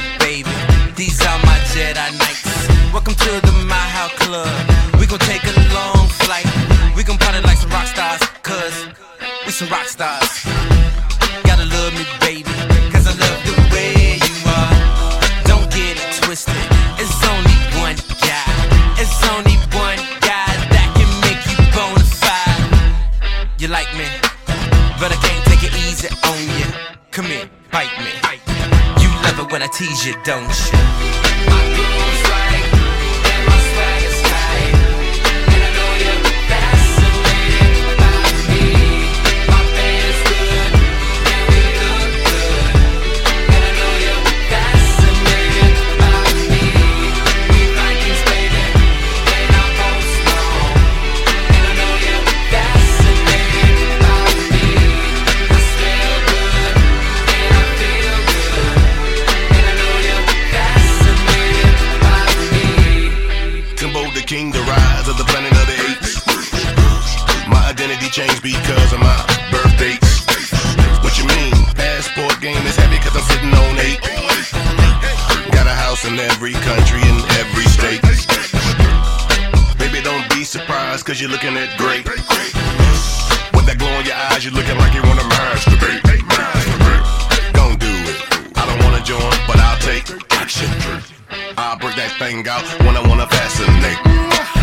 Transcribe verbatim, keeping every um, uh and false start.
it, baby. These are my Jedi Knights. Welcome to the My House Club. We gon' take a long flight. We gon' party like some rock stars, cause we some rock stars. Gotta love me, baby, cause I love the way you are. Don't get it twisted. It's only one guy. It's only one guy that can make you bona fide. You like me, but I can't take it easy on you. Come here, bite me. You love it when I tease you, don't you? My groove right, and my swag is tight, and I know you're fascinated by me. My band is good, and we look good, and I know you're fascinated by me. We Vikings, baby, and I won't slow, and I know you're fascinated by me. I smell good, and I feel good, and I know you're fascinated by me. Timbo the king, the rise of the planet of the apes. My identity changed because of my birth dates. What you mean? Passport game is heavy cause I'm sitting on eight. Got a house in every country, in every state. Baby, don't be surprised cause you're looking at great. With that glow in your eyes, you're looking like you wanna masturbate. Gon' do it. I don't wanna join, but I'll take action. I'll break that thing out when I wanna fascinate.